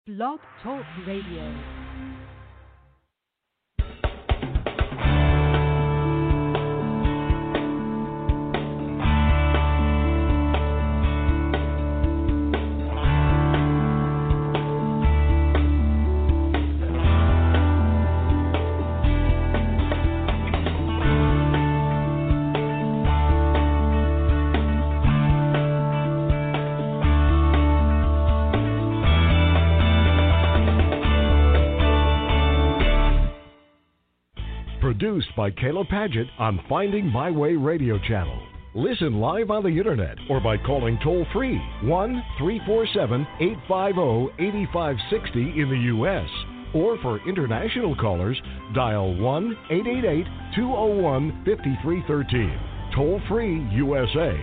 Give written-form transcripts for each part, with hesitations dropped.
Blog Talk Radio. Produced by Kayla Padgett on Finding My Way Radio Channel. Listen live on the internet or by calling toll-free 1-347-850-8560 in the U.S. Or for international callers, dial 1-888-201-5313. Toll-free USA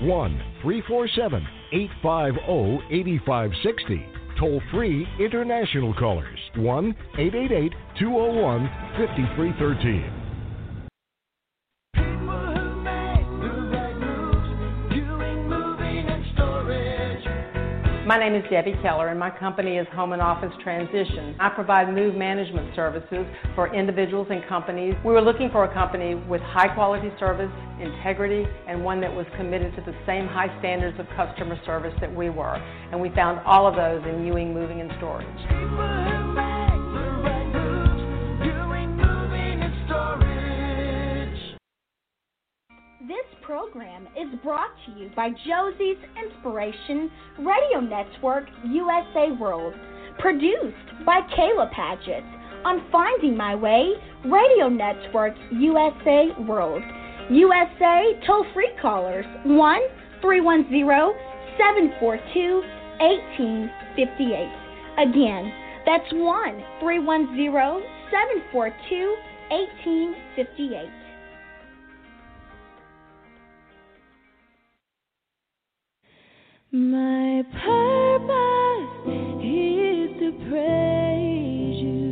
1-347-850-8560. Toll-free international callers 1-888-201-5313. My name is Debbie Keller, and my company is Home and Office Transition. I provide move management services for individuals and companies. We were looking for a company with high-quality service, integrity, and one that was committed to the same high standards of customer service that we were. And we found all of those in Ewing Moving and Storage. This program is brought to you by Josie's Inspiration Radio Network USA World, produced by Kayla Padgett on Finding My Way Radio Network USA World. USA toll-free callers 1-310-742-1858. Again, that's 1-310-742-1858. My purpose is to praise you.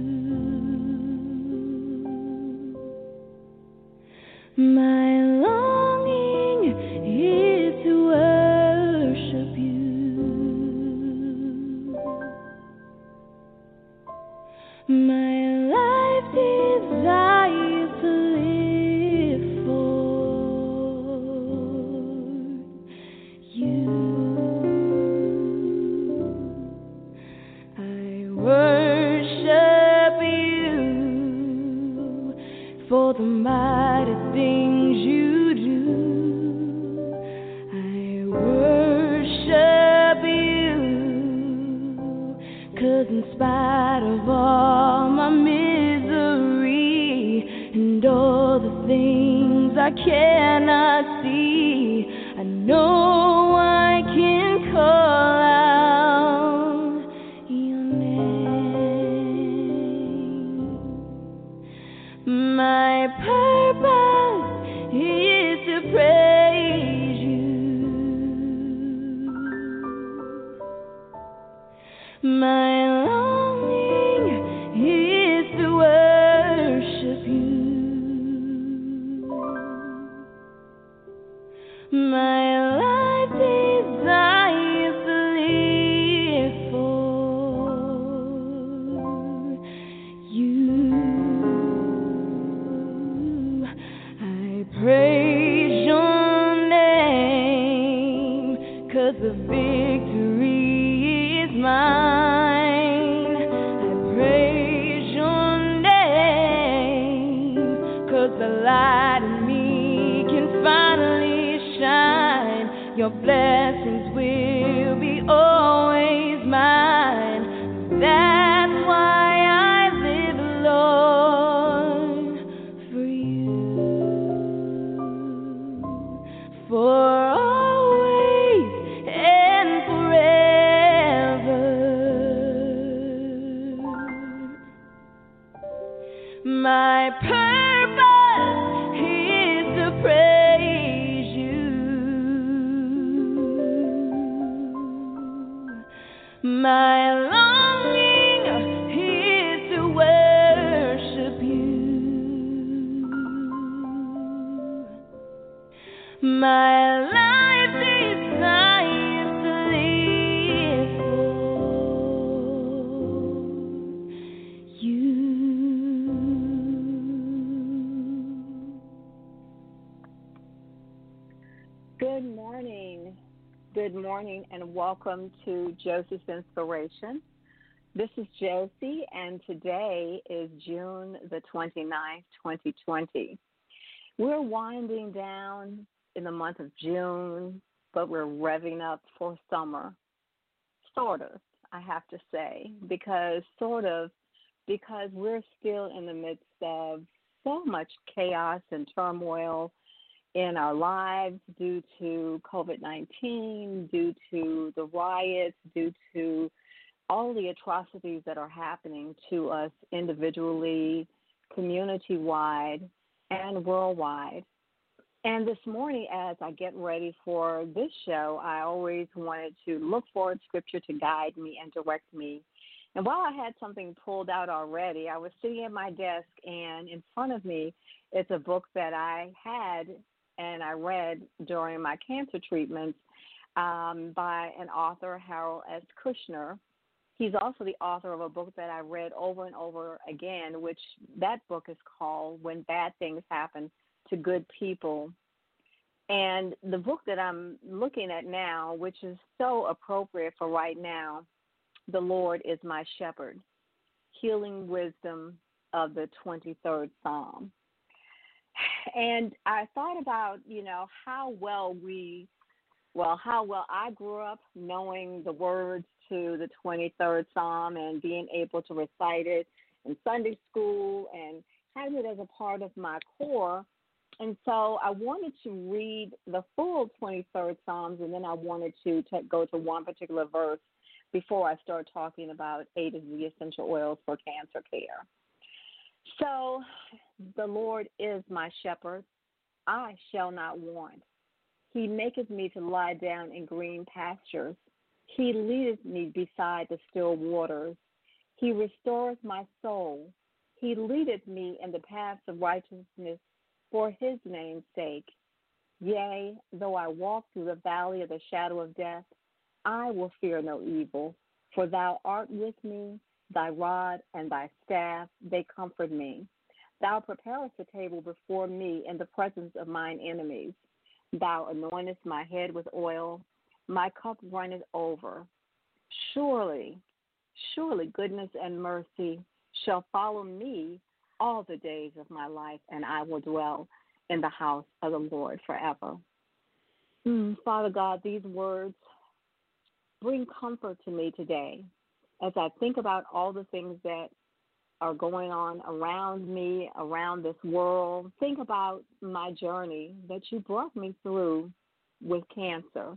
My longing is to worship you. My life desires to live for you. Worship you for the mighty things you do. I worship you 'cause in spite of all my misery and all the things I cannot see, I know I can call out my purpose is to praise you. My longing is to worship you. My life desires to live for you. Praise your name, 'cause the victory is mine. I praise your name, 'cause the light in me can finally shine. Your blessings will be always mine. That's why I live, Lord, for you. For always and forever. My purpose is to praise you. My longing is to worship you. My life desires to live for Good morning and welcome to Josie's Inspiration. This is Josie, and today is June the 29th, 2020. We're winding down in the month of June, but we're revving up for summer. Sort of, I have to say, because we're still in the midst of so much chaos and turmoil in our lives due to COVID-19, due to the riots, due to all the atrocities that are happening to us individually, community-wide, and worldwide. And this morning, as I get ready for this show, I always wanted to look for Scripture to guide me and direct me. And while I had something pulled out already, I was sitting at my desk, and in front of me is a book that I had and I read during my cancer treatments by an author, Harold S. Kushner. He's also the author of a book that I read over and over again, which that book is called When Bad Things Happen to Good People. And the book that I'm looking at now, which is so appropriate for right now, The Lord is My Shepherd, Healing Wisdom of the 23rd Psalm. And I thought about, how well I grew up knowing the words to the 23rd Psalm and being able to recite it in Sunday school and having it as a part of my core. And so I wanted to read the full 23rd Psalms, and then I wanted to go to one particular verse before I start talking about 8 of the essential oils for cancer care. So, the Lord is my shepherd, I shall not want. He maketh me to lie down in green pastures. He leadeth me beside the still waters. He restoreth my soul. He leadeth me in the paths of righteousness for his name's sake. Yea, though I walk through the valley of the shadow of death, I will fear no evil, for thou art with me. Thy rod and thy staff, they comfort me. Thou preparest a table before me in the presence of mine enemies. Thou anointest my head with oil. My cup runneth over. Surely goodness and mercy shall follow me all the days of my life, and I will dwell in the house of the Lord forever. Father God, these words bring comfort to me today. As I think about all the things that are going on around me, around this world, think about my journey that you brought me through with cancer.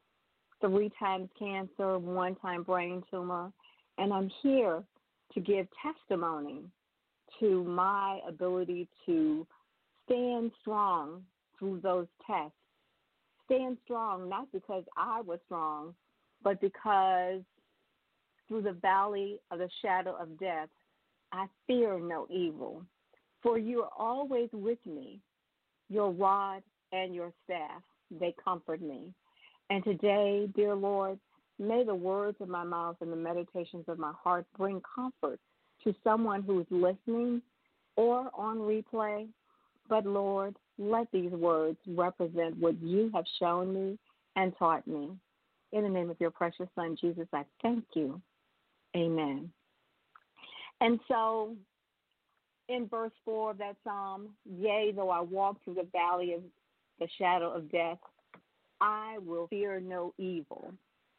3 times cancer, 1 time brain tumor, and I'm here to give testimony to my ability to stand strong through those tests. Stand strong not because I was strong, but because through the valley of the shadow of death, I fear no evil, for you are always with me. Your rod and your staff, they comfort me. And today, dear Lord, may the words of my mouth and the meditations of my heart bring comfort to someone who is listening or on replay. But Lord, let these words represent what you have shown me and taught me. In the name of your precious Son, Jesus, I thank you. Amen. And so in verse 4 of that psalm, yea, though I walk through the valley of the shadow of death, I will fear no evil.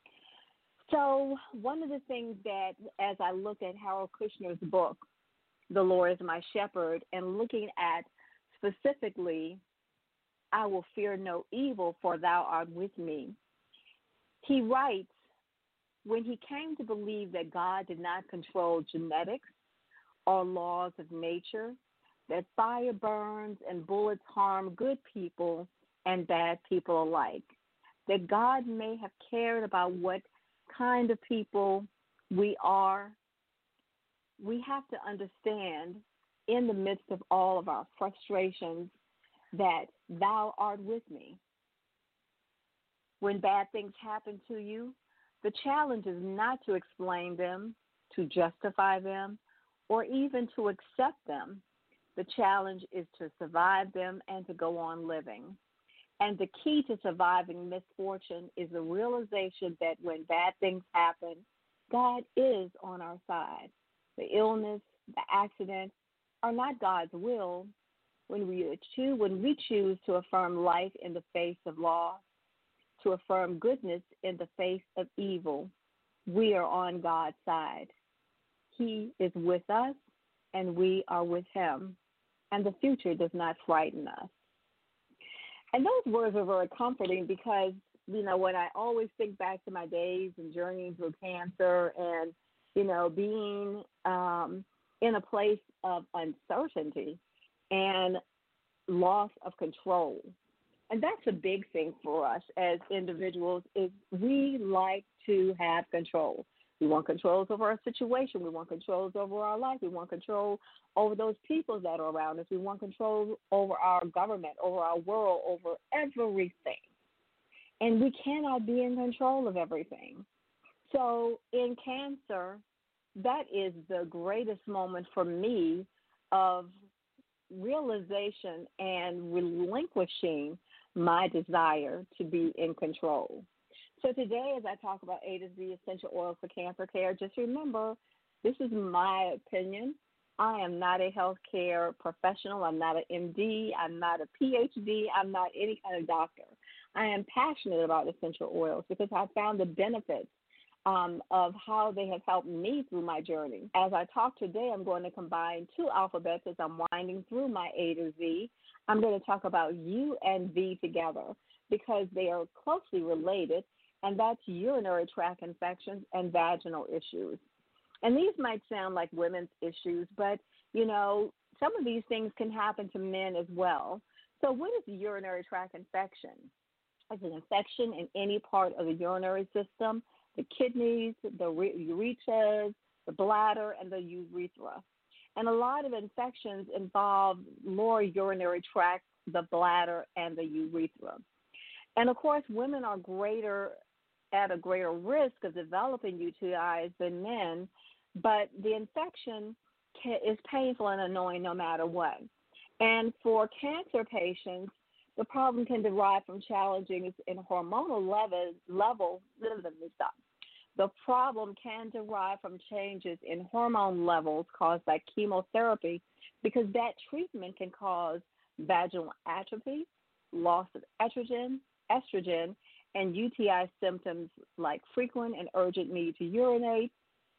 So one of the things that, as I look at Harold Kushner's book, The Lord is My Shepherd, and looking at specifically, I will fear no evil, for thou art with me, he writes, when he came to believe that God did not control genetics or laws of nature, that fire burns and bullets harm good people and bad people alike, that God may have cared about what kind of people we are, we have to understand in the midst of all of our frustrations that thou art with me. When bad things happen to you, the challenge is not to explain them, to justify them, or even to accept them. The challenge is to survive them and to go on living. And the key to surviving misfortune is the realization that when bad things happen, God is on our side. The illness, the accident are not God's will. When we choose to affirm life in the face of loss, to affirm goodness in the face of evil, we are on God's side. He is with us, and we are with him, and the future does not frighten us. And those words are very comforting because, you know, when I always think back to my days and journeying through cancer and, you know, being in a place of uncertainty and loss of control. And that's a big thing for us as individuals is we like to have control. We want controls over our situation. We want controls over our life. We want control over those people that are around us. We want control over our government, over our world, over everything. And we cannot be in control of everything. So in cancer, that is the greatest moment for me of realization and relinquishing my desire to be in control. So today, as I talk about A to Z essential oils for cancer care, just remember, this is my opinion. I am not a healthcare professional. I'm not an MD. I'm not a PhD. I'm not any kind of doctor. I am passionate about essential oils because I found the benefits of how they have helped me through my journey. As I talk today, I'm going to combine two alphabets as I'm winding through my A to Z. I'm going to talk about U and V together because they are closely related, and that's urinary tract infections and vaginal issues. And these might sound like women's issues, but, you know, some of these things can happen to men as well. So what is a urinary tract infection? It's an infection in any part of the urinary system, the kidneys, the urethras, the bladder, and the urethra. And a lot of infections involve lower urinary tract, the bladder, and the urethra. And, of course, women are at a greater risk of developing UTIs than men, but the infection is painful and annoying no matter what. And for cancer patients, the problem can derive from challenges in hormonal level. The problem can derive from changes in hormone levels caused by chemotherapy because that treatment can cause vaginal atrophy, loss of estrogen, and UTI symptoms like frequent and urgent need to urinate,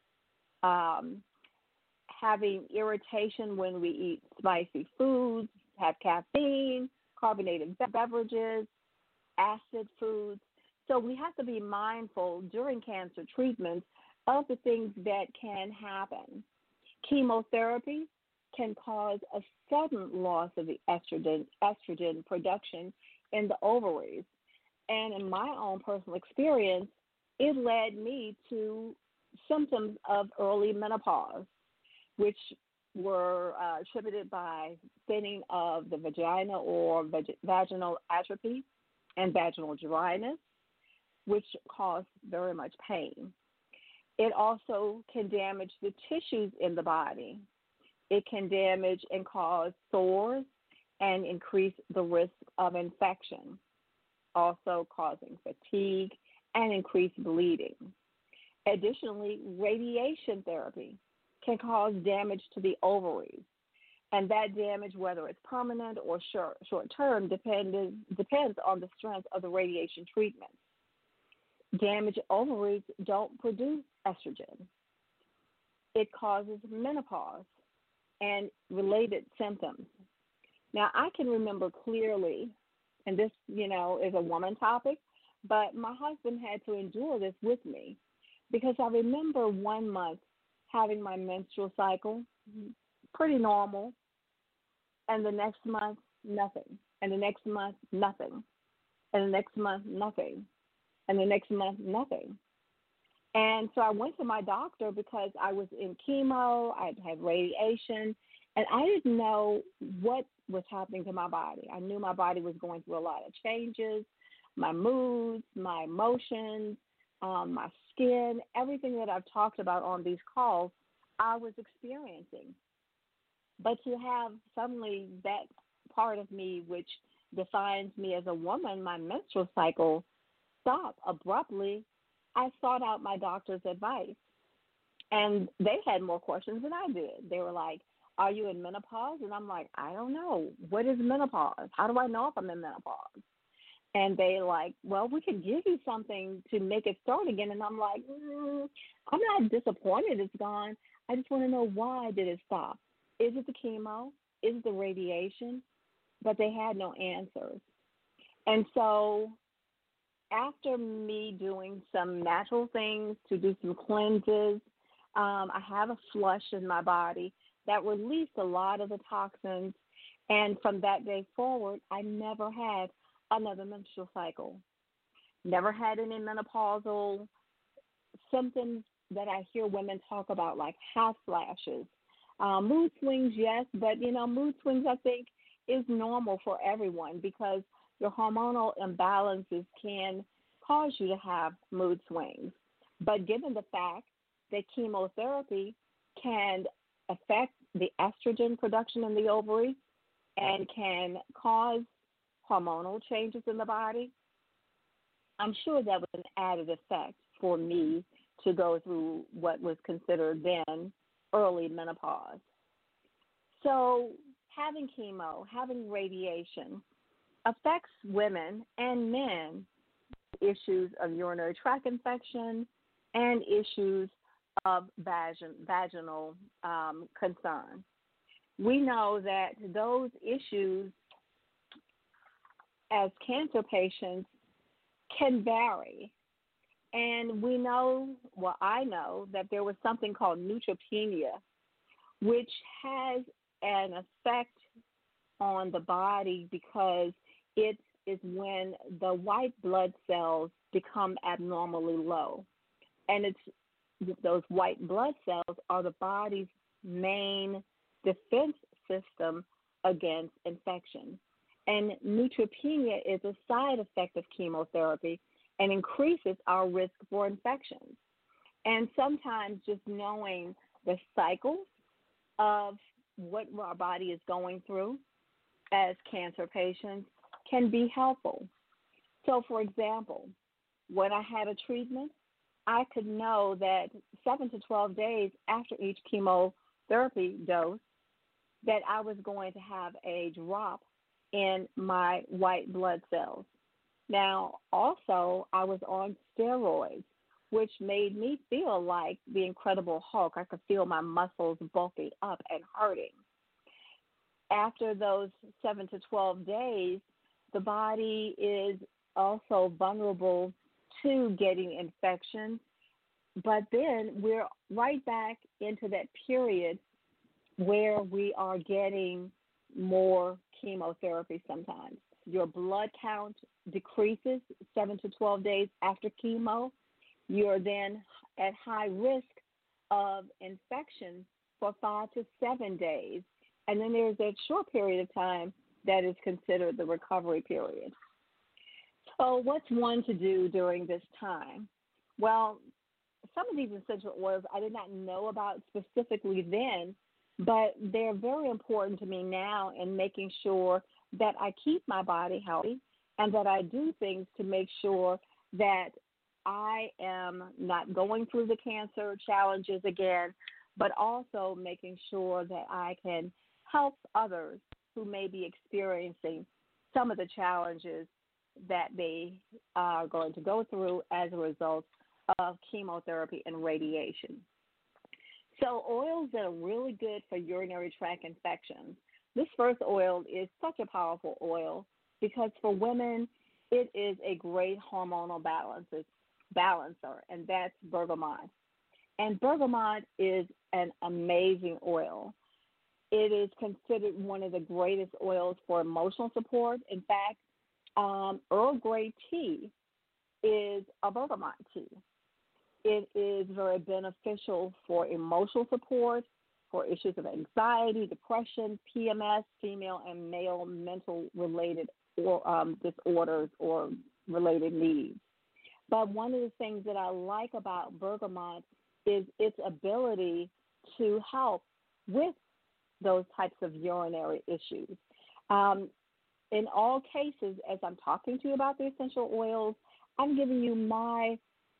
having irritation when we eat spicy foods, have caffeine, carbonated beverages, acid foods. So we have to be mindful during cancer treatments of the things that can happen. Chemotherapy can cause a sudden loss of the estrogen production in the ovaries. And in my own personal experience, it led me to symptoms of early menopause, which were attributed by thinning of the vagina or vaginal atrophy and vaginal dryness, which caused very much pain. It also can damage the tissues in the body. It can damage and cause sores and increase the risk of infection, also causing fatigue and increased bleeding. Additionally, radiation therapy can cause damage to the ovaries, and that damage, whether it's permanent or short-term, depends on the strength of the radiation treatment. Damaged ovaries don't produce estrogen. It causes menopause and related symptoms. Now, I can remember clearly, and this, is a woman topic, but my husband had to endure this with me because I remember 1 month having my menstrual cycle, pretty normal, and the next month, nothing, and the next month, nothing, and the next month, nothing, and the next month, nothing. And so I went to my doctor because I was in chemo, I had radiation, and I didn't know what was happening to my body. I knew my body was going through a lot of changes, my moods, my emotions, my skin, everything that I've talked about on these calls, I was experiencing. But to have suddenly that part of me which defines me as a woman, my menstrual cycle stopped abruptly, I sought out my doctor's advice. And they had more questions than I did. They were like, are you in menopause? And I'm like, I don't know. What is menopause? How do I know if I'm in menopause? And they like, well, we could give you something to make it start again. And I'm like, I'm not disappointed it's gone. I just want to know, why did it stop? Is it the chemo? Is it the radiation? But they had no answers. And so after me doing some natural things to do some cleanses, I have a flush in my body that released a lot of the toxins. And from that day forward, I never had another menstrual cycle. Never had any menopausal symptoms that I hear women talk about, like hot flashes. Mood swings, yes, but, mood swings, I think, is normal for everyone because your hormonal imbalances can cause you to have mood swings. But given the fact that chemotherapy can affect the estrogen production in the ovary and can cause hormonal changes in the body, I'm sure that was an added effect for me to go through what was considered then early menopause. So having chemo, having radiation affects women and men issues of urinary tract infection and issues of vaginal concern. We know that those issues as cancer patients can vary. And we know, well, I know that there was something called neutropenia, which has an effect on the body because it is when the white blood cells become abnormally low. And those white blood cells are the body's main defense system against infection. And neutropenia is a side effect of chemotherapy and increases our risk for infections. And sometimes just knowing the cycles of what our body is going through as cancer patients can be helpful. So, for example, when I had a treatment, I could know that 7 to 12 days after each chemotherapy dose that I was going to have a drop in my white blood cells. Now, also, I was on steroids, which made me feel like the Incredible Hulk. I could feel my muscles bulking up and hurting. After those 7 to 12 days, the body is also vulnerable to getting infections, but then we're right back into that period where we are getting more chemotherapy sometimes. Your blood count decreases 7 to 12 days after chemo. You're then at high risk of infection for 5 to 7 days. And then there's that short period of time that is considered the recovery period. So what's one to do during this time? Well, some of these essential oils I did not know about specifically then, but they're very important to me now in making sure that I keep my body healthy and that I do things to make sure that I am not going through the cancer challenges again, but also making sure that I can help others who may be experiencing some of the challenges that they are going to go through as a result of chemotherapy and radiation. So oils that are really good for urinary tract infections. This first oil is such a powerful oil because for women, it is a great hormonal balancer, and that's bergamot. And bergamot is an amazing oil. It is considered one of the greatest oils for emotional support. In fact, Earl Grey tea is a bergamot tea. It is very beneficial for emotional support, for issues of anxiety, depression, PMS, female and male mental related disorders or related needs. But one of the things that I like about bergamot is its ability to help with those types of urinary issues. in all cases, as I'm talking to you about the essential oils, I'm giving you my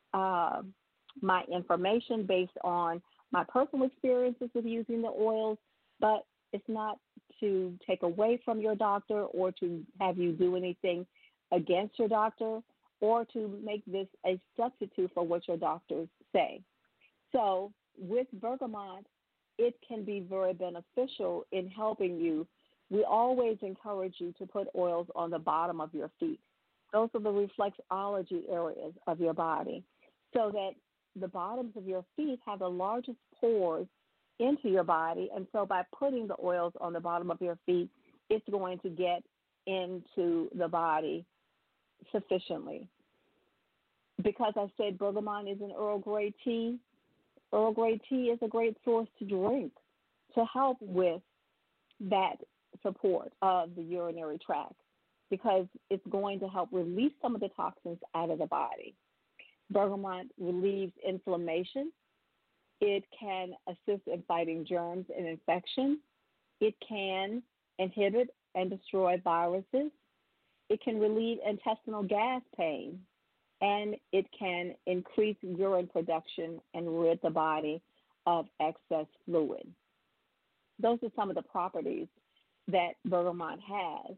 information based on my personal experiences with using the oils, but it's not to take away from your doctor or to have you do anything against your doctor or to make this a substitute for what your doctors say. So with bergamot, it can be very beneficial in helping you. We always encourage you to put oils on the bottom of your feet. Those are the reflexology areas of your body, so that the bottoms of your feet have the largest pores into your body. And so by putting the oils on the bottom of your feet, it's going to get into the body sufficiently. Because I said bergamot is an Earl Grey tea, Earl Grey tea is a great source to drink to help with that support of the urinary tract, because it's going to help release some of the toxins out of the body. Bergamot relieves inflammation. It can assist in fighting germs and infections. It can inhibit and destroy viruses. It can relieve intestinal gas pain. And it can increase urine production and rid the body of excess fluid. Those are some of the properties that bergamot has.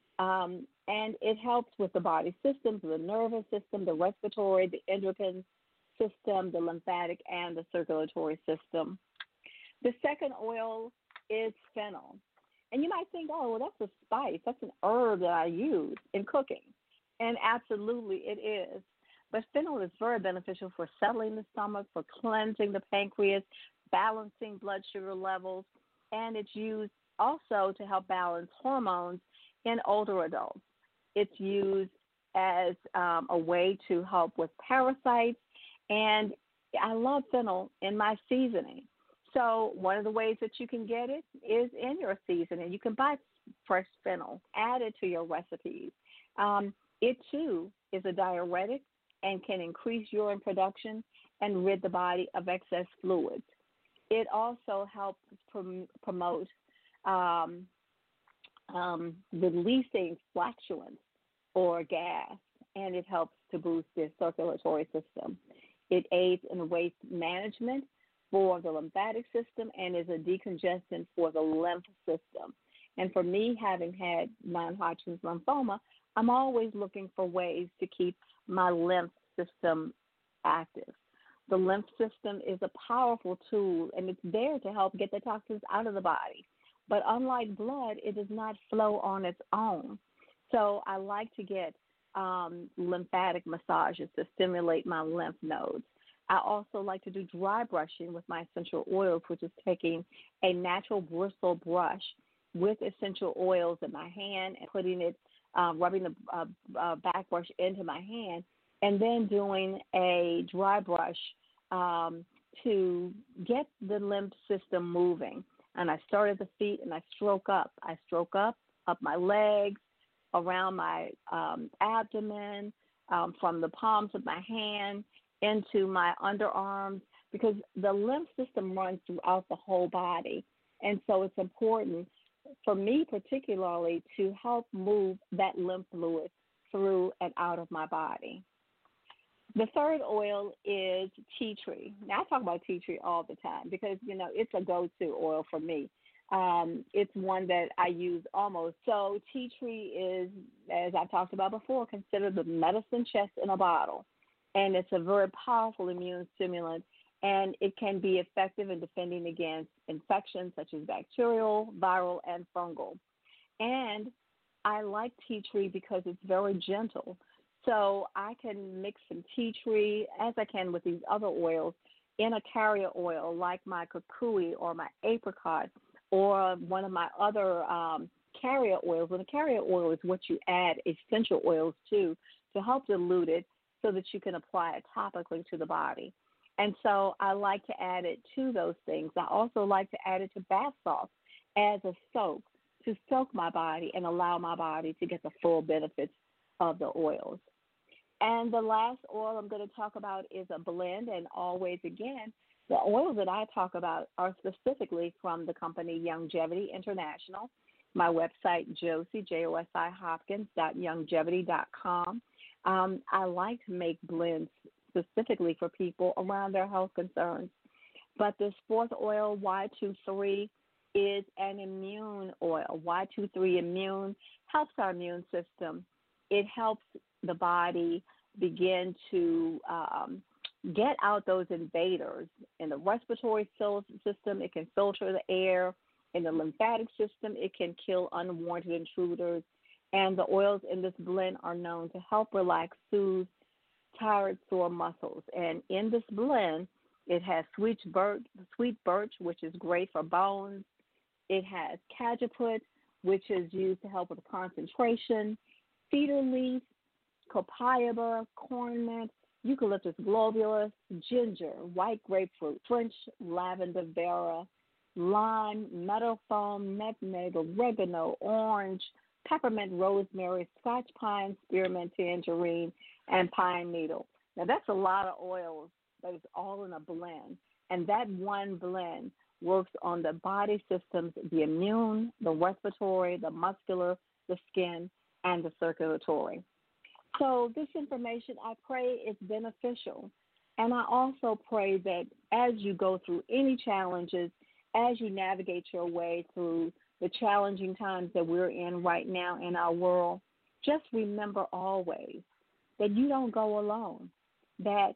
And it helps with the body systems, the nervous system, the respiratory, the endocrine system, the lymphatic, and the circulatory system. The second oil is fennel. And you might think, oh, well, that's a spice. That's an herb that I use in cooking. And absolutely it is. But fennel is very beneficial for settling the stomach, for cleansing the pancreas, balancing blood sugar levels, and it's used also to help balance hormones in older adults. It's used as a way to help with parasites, and I love fennel in my seasoning. So one of the ways that you can get it is in your seasoning. You can buy fresh fennel, add it to your recipes. It, too, is a diuretic and can increase urine production and rid the body of excess fluids. It also helps promote releasing flatulence or gas, and it helps to boost the circulatory system. It aids in waste management for the lymphatic system and is a decongestant for the lymph system. And for me, having had non-Hodgkin's lymphoma, I'm always looking for ways to keep my lymph system active. The lymph system is a powerful tool, and it's there to help get the toxins out of the body. But unlike blood, it does not flow on its own. So I like to get lymphatic massages to stimulate my lymph nodes. I also like to do dry brushing with my essential oils, which is taking a natural bristle brush with essential oils in my hand and putting it, rubbing the back brush into my hand, and then doing a dry brush to get the lymph system moving. And I start at the feet and I stroke up. I stroke up my legs, around my abdomen, from the palms of my hand into my underarms, because the lymph system runs throughout the whole body. And so it's important for me particularly to help move that lymph fluid through and out of my body. The third oil is tea tree. Now, I talk about tea tree all the time because, it's a go-to oil for me. It's one that I use almost. So tea tree is, as I've talked about before, considered the medicine chest in a bottle. And it's a very powerful immune stimulant, and it can be effective in defending against infections such as bacterial, viral, and fungal. And I like tea tree because it's very gentle. So I can mix some tea tree, as I can with these other oils, in a carrier oil like my kukui or my apricot or one of my other carrier oils. And a carrier oil is what you add essential oils to help dilute it so that you can apply it topically to the body. And so I like to add it to those things. I also like to add it to bath salts as a soak to soak my body and allow my body to get the full benefits of the oils. And the last oil I'm going to talk about is a blend, and always again, the oils that I talk about are specifically from the company Youngevity International. my website, Josie, JOSI.Hopkins.Youngevity.com. I like to make blends specifically for people around their health concerns. But this fourth oil, Y23, is an immune oil. Y23 Immune helps our immune system. It helps the body begin to get out those invaders. In the respiratory system, it can filter the air. In the lymphatic system, it can kill unwanted intruders. And the oils in this blend are known to help relax, soothe tired, sore muscles. And in this blend, it has sweet birch, which is great for bones. It has cajeput, which is used to help with concentration, cedar leaf, copaiba, corn mint, Eucalyptus globulus, ginger, white grapefruit, French lavender vera, lime, meadow foam, nutmeg, oregano, orange, peppermint, rosemary, scotch pine, spearmint, tangerine, and pine needle. Now, that's a lot of oils that is all in a blend. And that one blend works on the body systems, the immune, the respiratory, the muscular, the skin, and the circulatory. So this information, I pray, is beneficial. And I also pray that as you go through any challenges, as you navigate your way through the challenging times that we're in right now in our world, just remember always that you don't go alone, that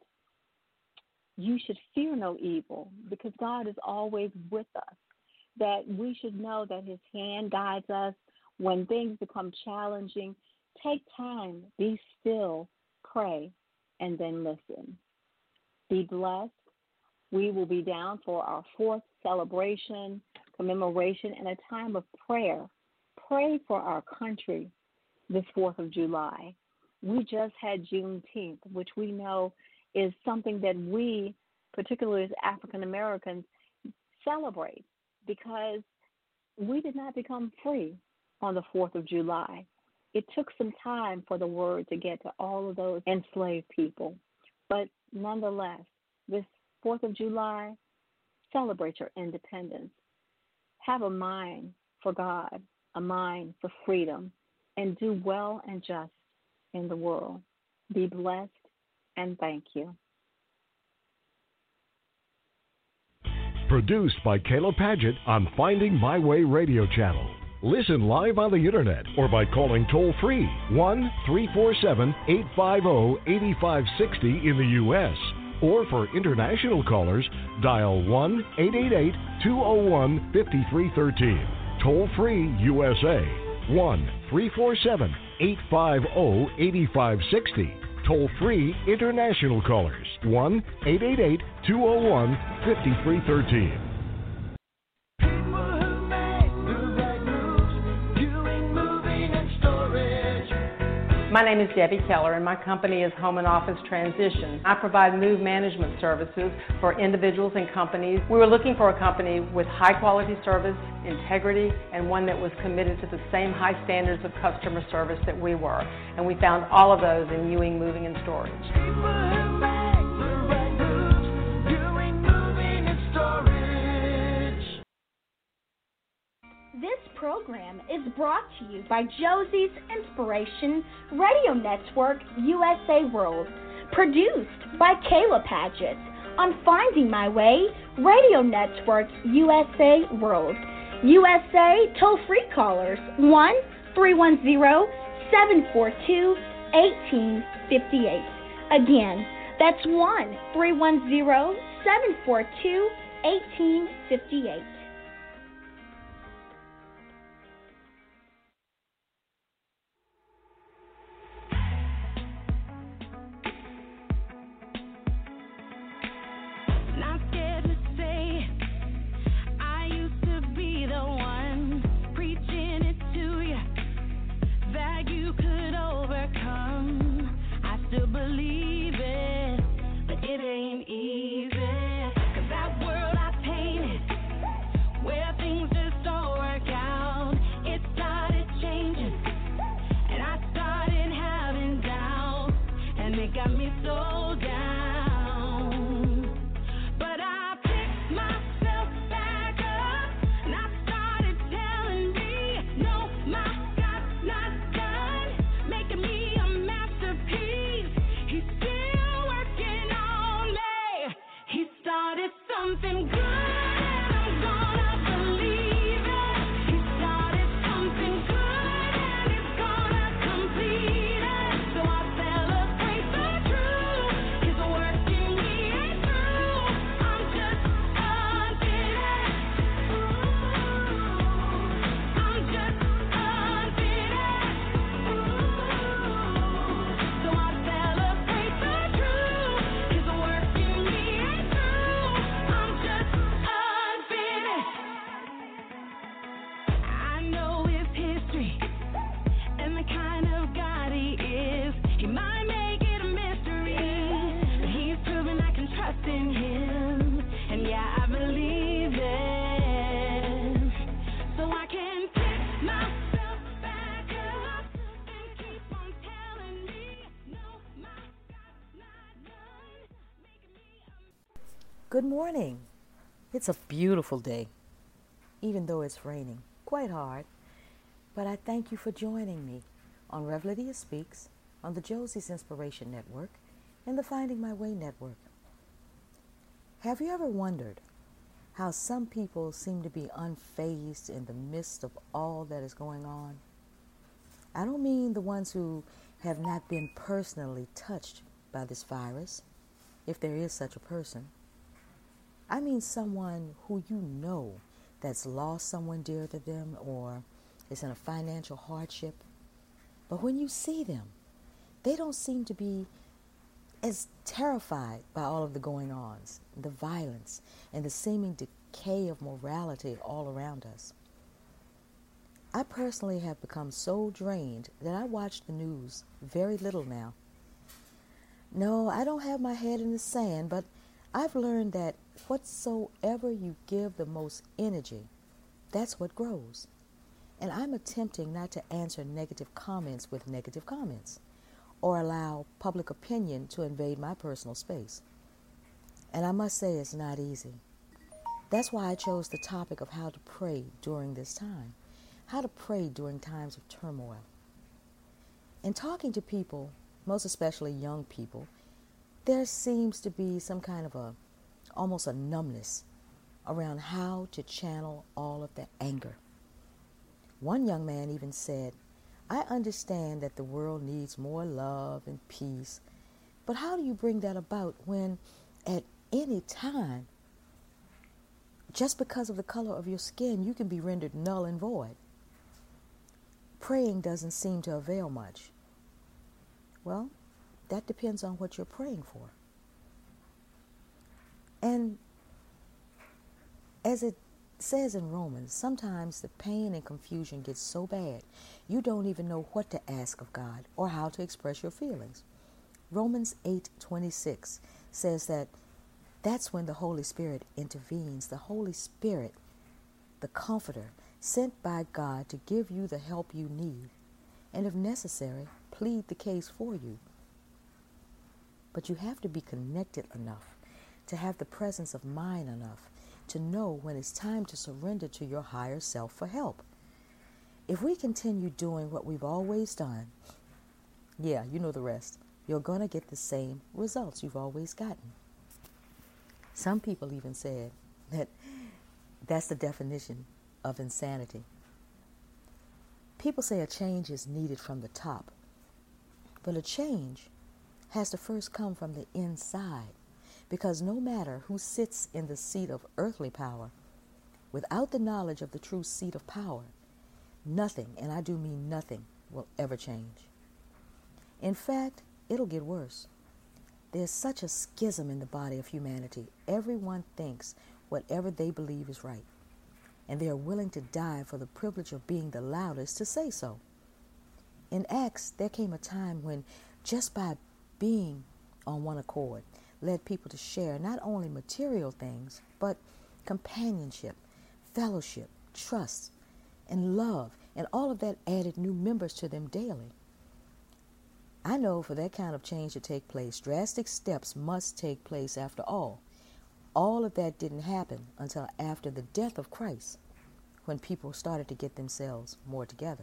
you should fear no evil because God is always with us, that we should know that his hand guides us when things become challenging. Take time, be still, pray, and then listen. Be blessed. We will be down for our fourth celebration, commemoration, and a time of prayer. Pray for our country this 4th of July. We just had Juneteenth, which we know is something that we, particularly as African Americans, celebrate because we did not become free on the 4th of July. It took some time for the word to get to all of those enslaved people. But nonetheless, this 4th of July, celebrate your independence. Have a mind for God, a mind for freedom, and do well and just in the world. Be blessed, and thank you. Produced by Kayla Padgett on Finding My Way radio channel. Listen live on the internet or by calling toll-free 1-347-850-8560 in the U.S. Or for international callers, dial 1-888-201-5313. Toll-free USA, 1-347-850-8560. Toll-free international callers, 1-888-201-5313. My name is Debbie Keller, and my company is Home and Office Transition. I provide move management services for individuals and companies. We were looking for a company with high-quality service, integrity, and one that was committed to the same high standards of customer service that we were. And we found all of those in Ewing Moving and Storage. This program is brought to you by Josie's Inspiration Radio Network USA World, produced by Kayla Padgett on Finding My Way Radio Network USA World. USA toll-free callers 1-310-742-1858. Again, that's 1-310-742-1858. Believe it, but it ain't easy. 'Cause that world I painted Good morning. It's a beautiful day, even though it's raining quite hard. But I thank you for joining me on Reveladia Speaks, on the Josie's Inspiration Network, and the Finding My Way Network. Have you ever wondered how some people seem to be unfazed in the midst of all that is going on? I don't mean the ones who have not been personally touched by this virus, if there is such a person. I mean someone who you know that's lost someone dear to them or is in a financial hardship. But when you see them, they don't seem to be as terrified by all of the going-ons, the violence, and the seeming decay of morality all around us. I personally have become so drained that I watch the news very little now. No, I don't have my head in the sand, but I've learned that whatsoever you give the most energy, that's what grows. And I'm attempting not to answer negative comments with negative comments or allow public opinion to invade my personal space. And I must say it's not easy. That's why I chose the topic of how to pray during this time, how to pray during times of turmoil. In talking to people, most especially young people, there seems to be some kind of almost a numbness around how to channel all of the anger. One young man even said, I understand that the world needs more love and peace, but how do you bring that about when at any time, just because of the color of your skin, you can be rendered null and void? Praying doesn't seem to avail much. Well, that depends on what you're praying for. And as it says in Romans, sometimes the pain and confusion gets so bad, you don't even know what to ask of God or how to express your feelings. Romans 8:26 says that's when the Holy Spirit intervenes. The Holy Spirit, the Comforter, sent by God to give you the help you need, and if necessary, plead the case for you. But you have to be connected enough to have the presence of mind enough to know when it's time to surrender to your higher self for help. If we continue doing what we've always done, yeah, you know the rest, you're going to get the same results you've always gotten. Some people even said that that's the definition of insanity. People say a change is needed from the top, but a change has to first come from the inside, because no matter who sits in the seat of earthly power, without the knowledge of the true seat of power, nothing, and I do mean nothing, will ever change. In fact, it'll get worse. There's such a schism in the body of humanity. Everyone thinks whatever they believe is right, and they are willing to die for the privilege of being the loudest to say so. In Acts, there came a time when just by being on one accord led people to share not only material things, but companionship, fellowship, trust, and love, and all of that added new members to them daily. I know for that kind of change to take place, drastic steps must take place after all. All of that didn't happen until after the death of Christ, when people started to get themselves more together.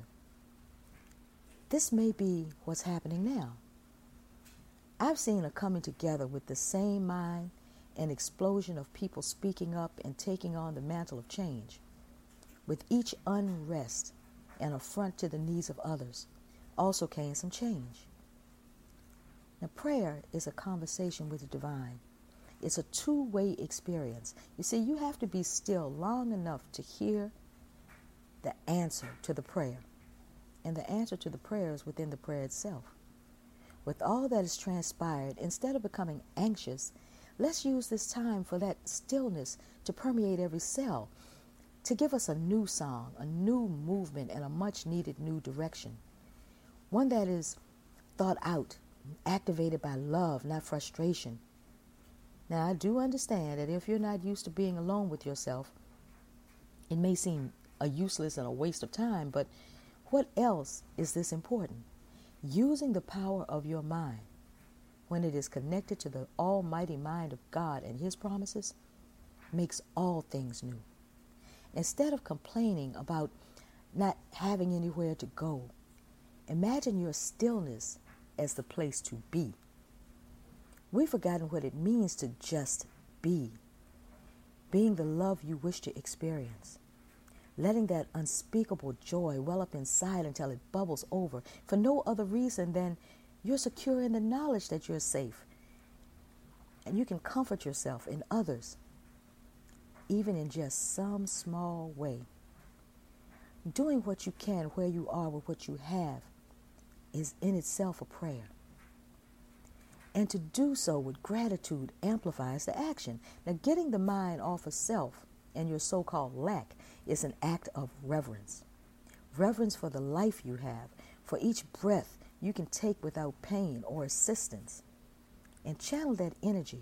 This may be what's happening now. I've seen a coming together with the same mind, an explosion of people speaking up and taking on the mantle of change. With each unrest and affront to the needs of others, also came some change. Now, prayer is a conversation with the divine. It's a two-way experience. You see, you have to be still long enough to hear the answer to the prayer. And the answer to the prayer is within the prayer itself. With all that has transpired, instead of becoming anxious, let's use this time for that stillness to permeate every cell, to give us a new song, a new movement, and a much-needed new direction. One that is thought out, activated by love, not frustration. Now, I do understand that if you're not used to being alone with yourself, it may seem a useless and a waste of time, but what else is this important? Using the power of your mind, when it is connected to the almighty mind of God and His promises, makes all things new. Instead of complaining about not having anywhere to go, imagine your stillness as the place to be. We've forgotten what it means to just be. Being the love you wish to experience. Letting that unspeakable joy well up inside until it bubbles over for no other reason than you're secure in the knowledge that you're safe. And you can comfort yourself and others, even in just some small way. Doing what you can where you are with what you have is in itself a prayer. And to do so with gratitude amplifies the action. Now, getting the mind off of self and your so-called lack is an act of reverence. Reverence for the life you have, for each breath you can take without pain or assistance. And channel that energy,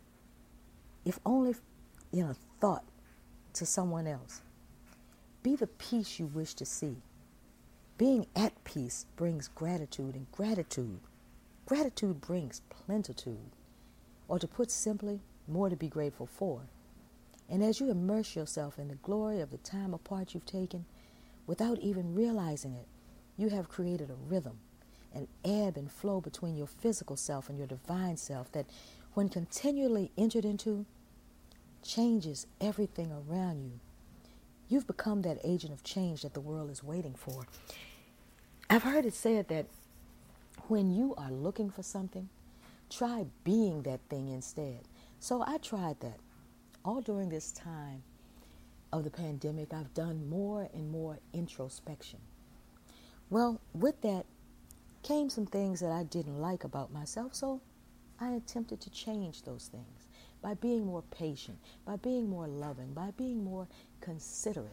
if only in a thought, to someone else. Be the peace you wish to see. Being at peace brings gratitude, and gratitude brings plenitude, or to put simply, more to be grateful for. And as you immerse yourself in the glory of the time apart you've taken, without even realizing it, you have created a rhythm, an ebb and flow between your physical self and your divine self that, when continually entered into, changes everything around you. You've become that agent of change that the world is waiting for. I've heard it said that when you are looking for something, try being that thing instead. So I tried that. All during this time of the pandemic, I've done more and more introspection. Well, with that came some things that I didn't like about myself, so I attempted to change those things by being more patient, by being more loving, by being more considerate,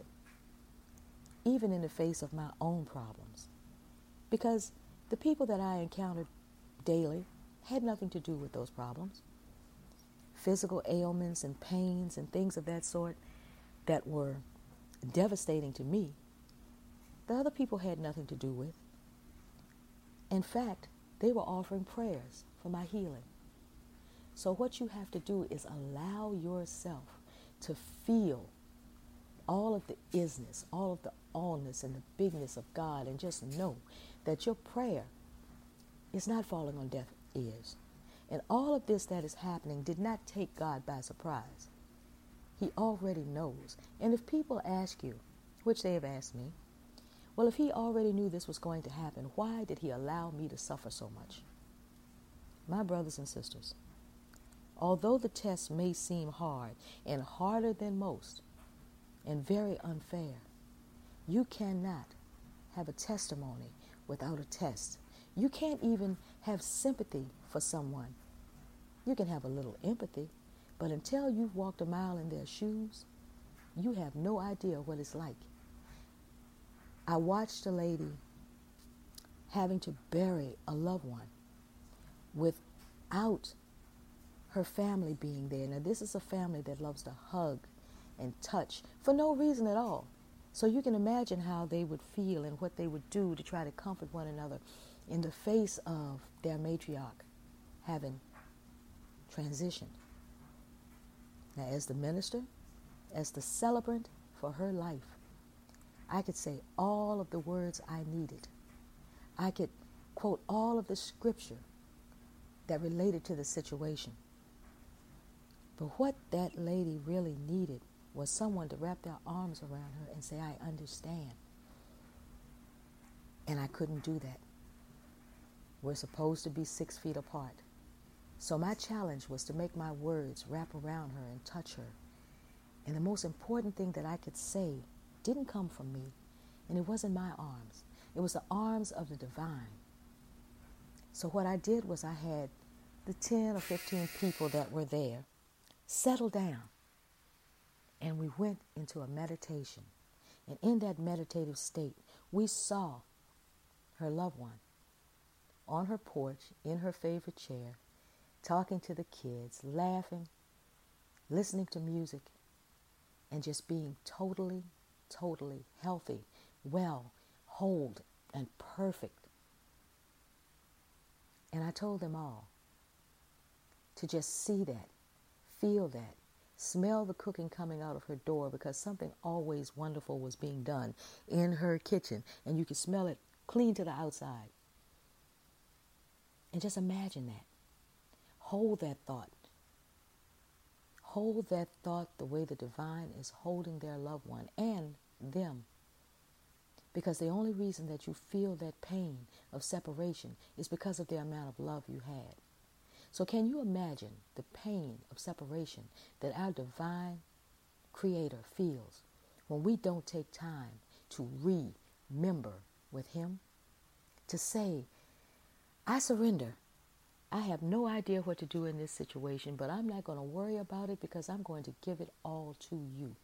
even in the face of my own problems. Because the people that I encountered daily had nothing to do with those problems. Physical ailments and pains and things of that sort that were devastating to me, the other people had nothing to do with. In fact, they were offering prayers for my healing. So what you have to do is allow yourself to feel all of the isness, all of the allness and the bigness of God, and just know that your prayer is not falling on deaf ears. And all of this that is happening did not take God by surprise. He already knows. And if people ask you, which they have asked me, well, if he already knew this was going to happen, why did he allow me to suffer so much? My brothers and sisters, although the test may seem hard and harder than most and very unfair, you cannot have a testimony without a test. You can't even have sympathy for someone. You can have a little empathy, but until you've walked a mile in their shoes, you have no idea what it's like. I watched a lady having to bury a loved one without her family being there. Now, this is a family that loves to hug and touch for no reason at all. So you can imagine how they would feel and what they would do to try to comfort one another in the face of their matriarch having transitioned. Now, as the minister, as the celebrant for her life, I could say all of the words I needed. I could quote all of the scripture that related to the situation. But what that lady really needed was someone to wrap their arms around her and say, I understand. And I couldn't do that. We're supposed to be 6 feet apart. So my challenge was to make my words wrap around her and touch her. And the most important thing that I could say didn't come from me, and it wasn't my arms. It was the arms of the divine. So what I did was I had the 10 or 15 people that were there settle down, and we went into a meditation. And in that meditative state, we saw her loved one on her porch, in her favorite chair, talking to the kids, laughing, listening to music, and just being totally healthy, well, whole, and perfect. And I told them all to just see that, feel that, smell the cooking coming out of her door because something always wonderful was being done in her kitchen, and you could smell it clean to the outside. And just imagine that. Hold that thought. Hold that thought the way the divine is holding their loved one and them. Because the only reason that you feel that pain of separation is because of the amount of love you had. So can you imagine the pain of separation that our divine Creator feels when we don't take time to remember with Him? To say, I surrender. I have no idea what to do in this situation, but I'm not going to worry about it because I'm going to give it all to you.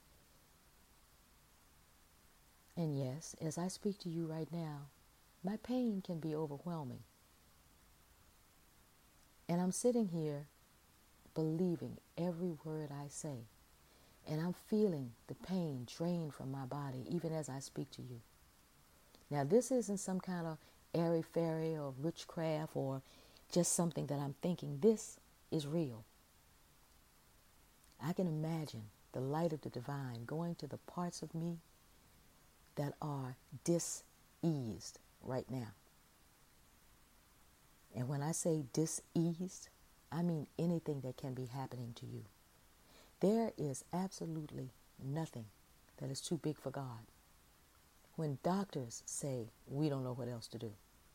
And yes, as I speak to you right now, my pain can be overwhelming. And I'm sitting here believing every word I say. And I'm feeling the pain drain from my body even as I speak to you. Now, this isn't some kind of airy-fairy or witchcraft or just something that I'm thinking. This is real. I can imagine the light of the divine going to the parts of me that are diseased right now. And when I say diseased, I mean anything that can be happening to you. There is absolutely nothing that is too big for God. When doctors say we don't know what else to do.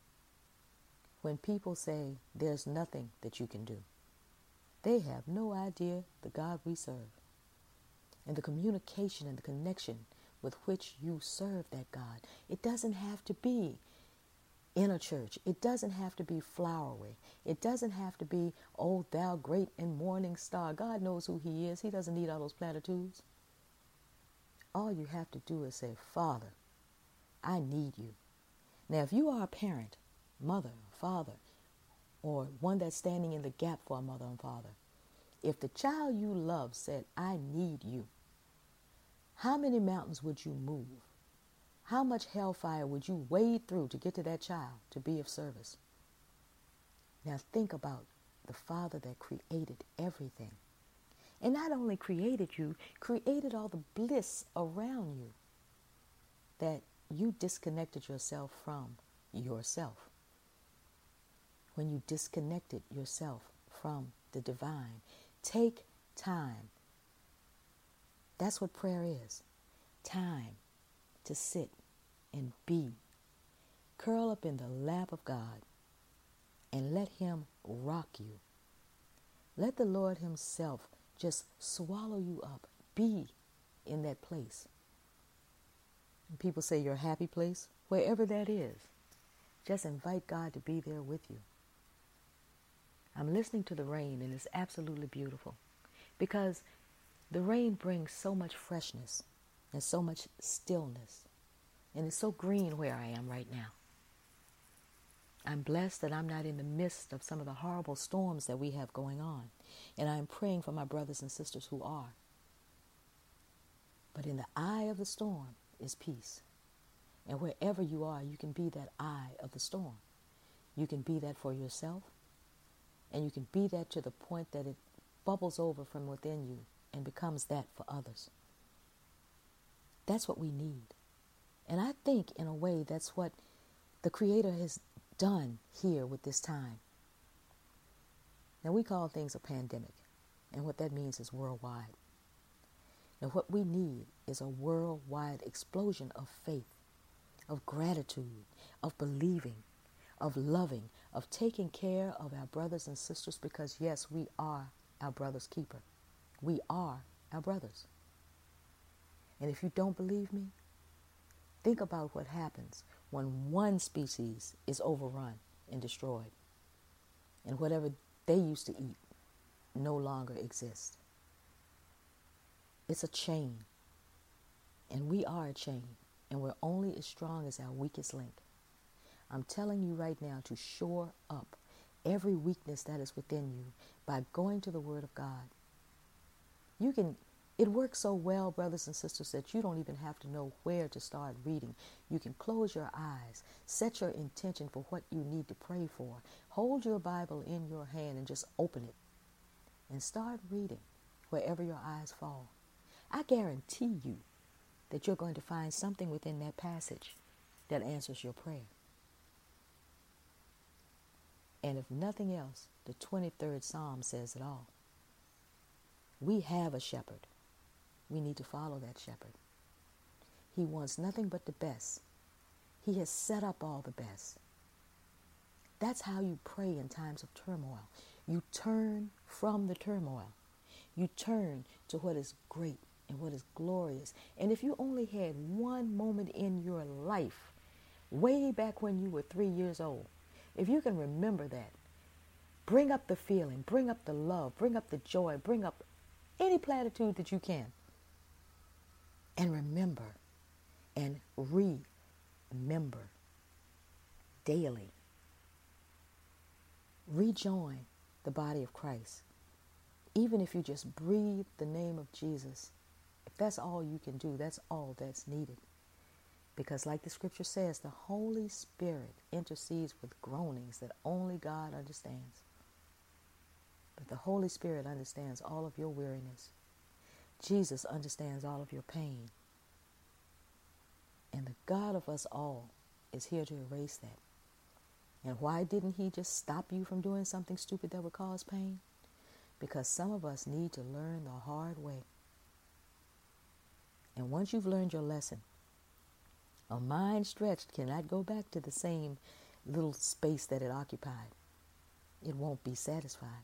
When people say there's nothing that you can do. They have no idea the God we serve. And the communication and the connection with which you serve that God. It doesn't have to be in a church. It doesn't have to be flowery. It doesn't have to be, oh, thou great and morning star. God knows who He is. He doesn't need all those platitudes. All you have to do is say, Father, I need you. Now, if you are a parent, mother, father, or one that's standing in the gap for a mother and father, if the child you love said, I need you, how many mountains would you move? How much hellfire would you wade through to get to that child to be of service? Now think about the Father that created everything. And not only created you, created all the bliss around you that you disconnected yourself from yourself. When you disconnected yourself from the divine, take time. That's what prayer is. Time to sit and be. Curl up in the lap of God and let Him rock you. Let the Lord Himself just swallow you up. Be in that place. And people say your happy place, wherever that is, just invite God to be there with you. I'm listening to the rain and it's absolutely beautiful because the rain brings so much freshness and so much stillness. And it's so green where I am right now. I'm blessed that I'm not in the midst of some of the horrible storms that we have going on. And I'm praying for my brothers and sisters who are. But in the eye of the storm is peace. And wherever you are, you can be that eye of the storm. You can be that for yourself. And you can be that to the point that it bubbles over from within you and becomes that for others. That's what we need. And I think, in a way, that's what the Creator has done here with this time. Now, we call things a pandemic, and what that means is worldwide. Now, what we need is a worldwide explosion of faith, of gratitude, of believing, of loving, of taking care of our brothers and sisters because, yes, we are our brother's keeper. We are our brothers. And if you don't believe me, think about what happens when one species is overrun and destroyed, and whatever they used to eat no longer exists. It's a chain, and we are a chain, and we're only as strong as our weakest link. I'm telling you right now to shore up every weakness that is within you by going to the Word of God. It works so well, brothers and sisters, that you don't even have to know where to start reading. You can close your eyes, set your intention for what you need to pray for. Hold your Bible in your hand and just open it and start reading. wherever your eyes fall. I guarantee you that you're going to find something within that passage that answers your prayer. And if nothing else, the 23rd Psalm says it all. We have a shepherd. We need to follow that shepherd. He wants nothing but the best. He has set up all the best. That's how you pray in times of turmoil. You turn from the turmoil. You turn to what is great and what is glorious. And if you only had one moment in your life, way back when you were 3 years old, if you can remember that, bring up the feeling, bring up the love, bring up the joy, bring up any platitude that you can. And remember and remember daily. Rejoin the body of Christ. Even if you just breathe the name of Jesus, if that's all you can do, that's all that's needed. Because like the scripture says, the Holy Spirit intercedes with groanings that only God understands. But the Holy Spirit understands all of your weariness. Jesus understands all of your pain. And the God of us all is here to erase that. And why didn't he just stop you from doing something stupid that would cause pain? Because some of us need to learn the hard way. And once you've learned your lesson, a mind stretched cannot go back to the same little space that it occupied. It won't be satisfied.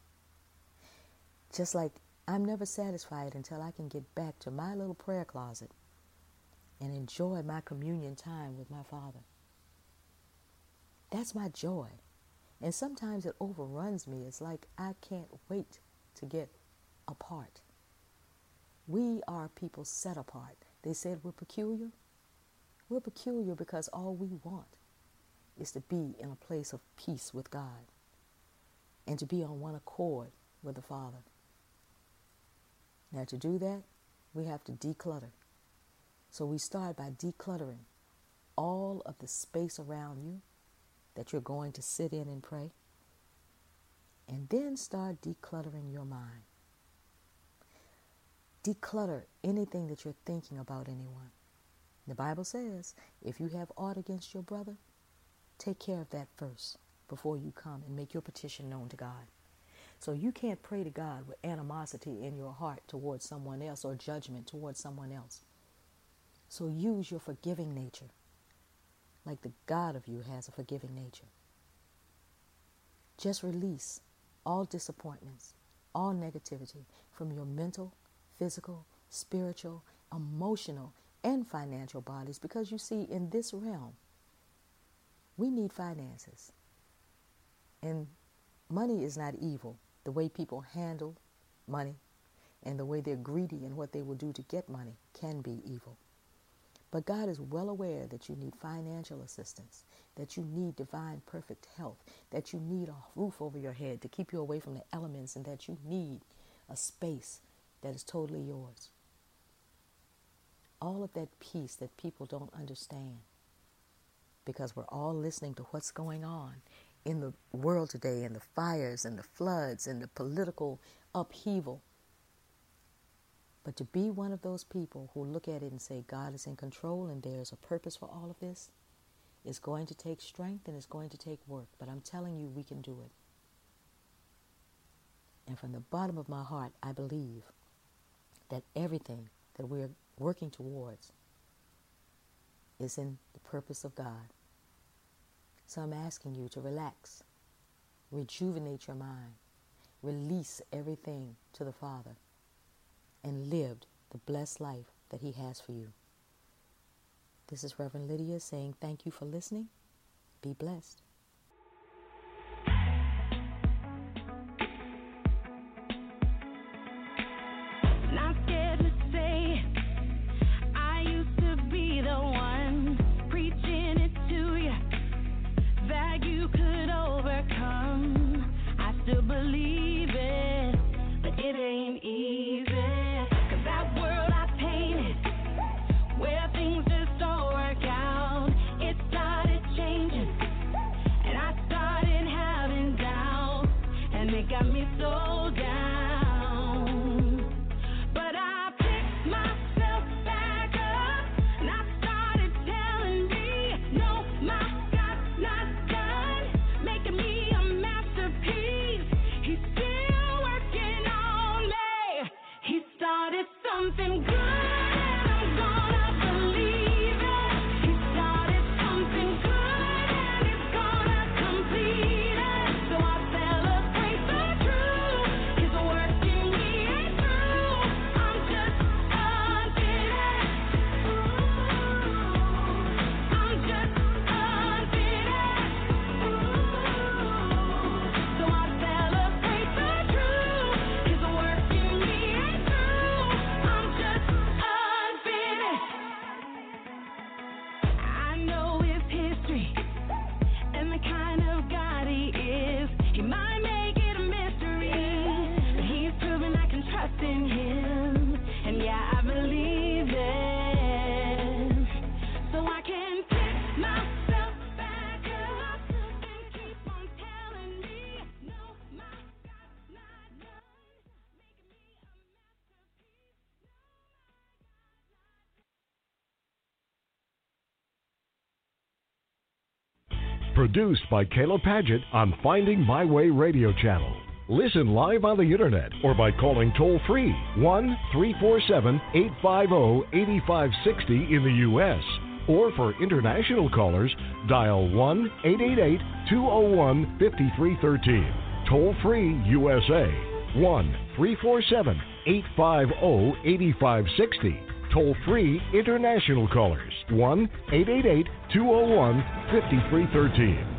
Just like I'm never satisfied until I can get back to my little prayer closet and enjoy my communion time with my Father. That's my joy. And sometimes it overruns me. It's like I can't wait to get apart. We are people set apart. They said we're peculiar. We're peculiar because all we want is to be in a place of peace with God and to be on one accord with the Father. Now, to do that, we have to declutter. So we start by decluttering all of the space around you that you're going to sit in and pray. And then start decluttering your mind. Declutter anything that you're thinking about anyone. The Bible says, if you have aught against your brother, take care of that first before you come and make your petition known to God. So you can't pray to God with animosity in your heart towards someone else or judgment towards someone else. So use your forgiving nature, like the God of you has a forgiving nature. Just release all disappointments, all negativity from your mental, physical, spiritual, emotional, and financial bodies, because you see, in this realm, we need finances. And money is not evil. The way people handle money and the way they're greedy and what they will do to get money can be evil. But God is well aware that you need financial assistance, that you need divine perfect health, that you need a roof over your head to keep you away from the elements, and that you need a space that is totally yours. All of that peace that people don't understand, because we're all listening to what's going on in the world today, and the fires and the floods and the political upheaval. But to be one of those people who look at it and say, God is in control and there's a purpose for all of this, is going to take strength and it's going to take work. But I'm telling you, we can do it. And from the bottom of my heart, I believe that everything that we're working towards is in the purpose of God. So I'm asking you to relax, rejuvenate your mind, release everything to the Father, and live the blessed life that He has for you. This is Reverend Lydia saying thank you for listening. Be blessed. Not scared to say I used to be the one preaching it to you, that you could overcome. I still believe it, but it ain't easy. 'Cause that world I painted, where things just don't work out, it started changing, and I started having doubts, and it got me so down. Produced by Kayla Padgett on Finding My Way Radio Channel. Listen live on the internet or by calling toll-free 1-347-850-8560 in the U.S. Or for international callers, dial 1-888-201-5313. Toll-free USA, 1-347-850-8560. Toll-free international callers, 1-888-201-5313.